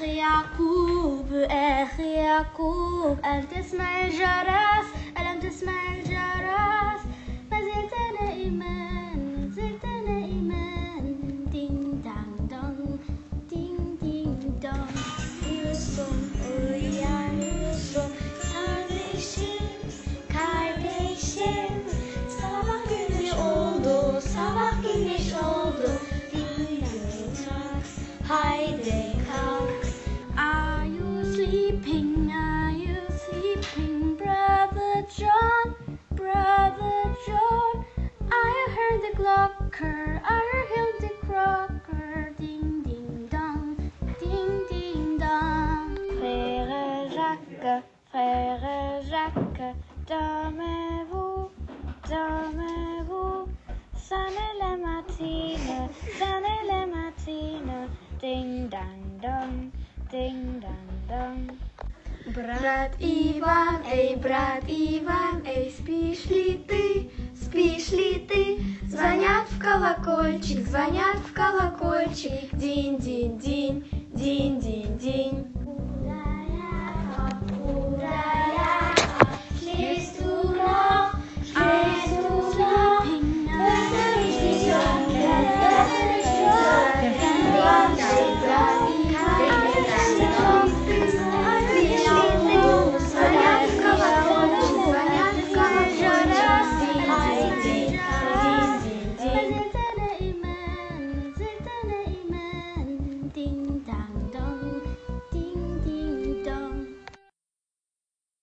أخي يعقوب ألم تسمع الجرس ألم تسمع الجرس ما زلت نائما دين دان دون دين دين دون Nilsson, Örjan Nilsson kardeşim sabah güneş oldu dinlen haydi kalk Are you sleeping, Brother John, I heard the clocker, I heard the crocker, ding ding dong, Frère Jacques, dormez-vous, sonnez la matine, ding dang dong, ding dang dong. Брат Иван, эй, спишь ли ты? Звонят в колокольчик, динь-динь-динь, динь-динь-динь. Schläfst du noch? Ding dang dong.